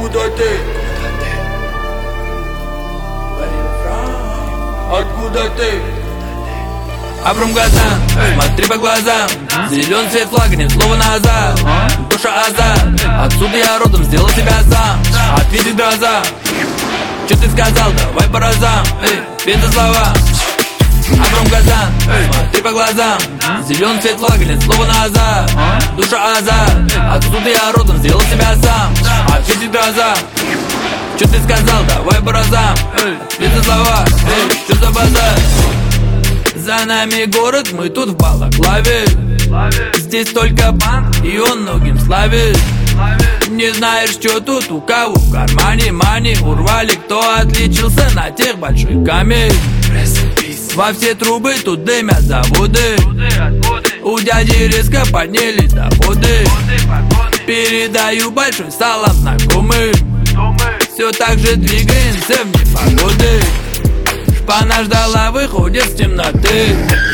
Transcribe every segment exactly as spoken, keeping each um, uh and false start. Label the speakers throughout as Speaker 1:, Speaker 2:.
Speaker 1: Откуда ты? Откуда ты?
Speaker 2: Обрум глаза, смотри по глазам. Зеленый цвет флага, нет слова назад. Душа азарт, отсюда я родом, сделал себя сам. Ответить гроза. Че ты сказал, давай по разам. Эй, без слова. Обрум глаза, смотри по глазам. Зеленый цвет флага, нет слова назад. Душа азарт, отсюда я родом, сделал себя сам. Ответить гроза. Че ты сказал, давай по разам. Эй, без слова. Эй, че за базар? За нами город, мы тут в балаклаве. Здесь только банк, и он многим славит. Не знаешь, что тут у кого в кармане мани. Урвали, кто отличился на тех больших камер. Во все трубы тут дымят заводы. У дяди резко подняли доходы. Передаю большой салам знакомым. Все так же двигаемся в непогоды. Шпана ждала, выходит с темноты.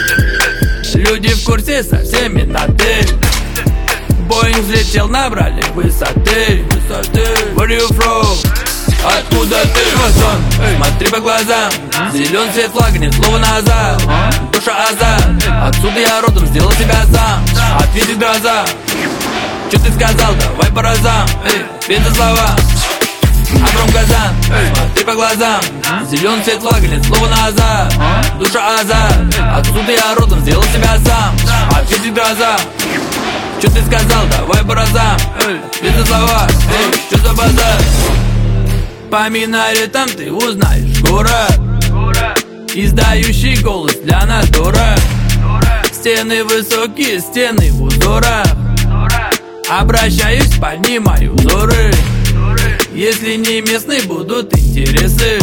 Speaker 2: Люди в курсе, со всеми на ты. Боинг взлетел, набрали высоты. Where you from? Откуда ты? Эй, смотри по глазам. Зеленый цвет флага, нет слова назад. Душа азарт, отсюда я родом, сделал себя сам. Ответить гроза. Че ты сказал, давай по разам. Эй, без слова. Обрум глаза, смотри по глазам. Зеленый цвет флага, нет слова назад. Душа азарт, отсюда я родом, сделал себя сам. Ответить гроза. Че ты сказал, давай по разам. Эй, без слова. Эй, че за базар? По минаретам ты узнаешь город, издающий голос для надора. Стены высокие, стены в узорах. Обращаюсь, понимаю узоры. Если не местные, будут интересы.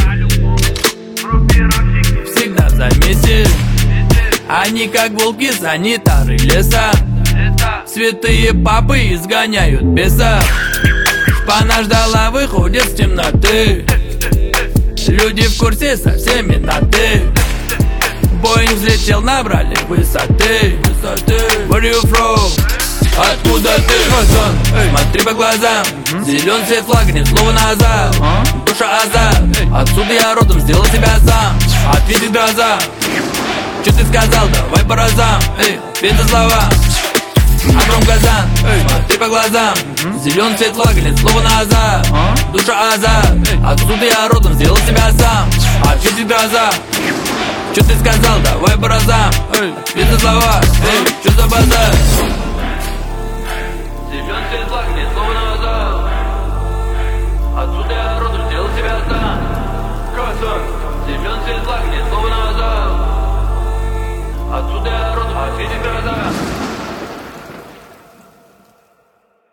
Speaker 2: Всегда в замесе. Они как волки, санитары леса. Святые папы изгоняют беса. Шпана ждала, выходит с темноты. Люди в курсе, со всеми на ты. Боинг взлетел, набрали высоты. Where you from? Откуда ты? Смотри по глазам. Зеленый цвет флага, нет слова назад. Душа азарт, отсюда я родом, сделал себя сам. Ответить гроза. Че ты сказал, давай по разам. Эй, без слова. Обрум глаза, смотри по глазам. Зеленый цвет флага, нет слова назад. Душа азарт, отсюда я родом, сделал себя сам. Ответить гроза. Че ты сказал, давай по разам. Эй, без слова. Эй, че за базар? Зеленый цвет флага, нет слова назад. Отсюда я родом, сделал себя сам. Зеленый цвет флага, нет слова назад. Отсюда я родом, ответить гроза.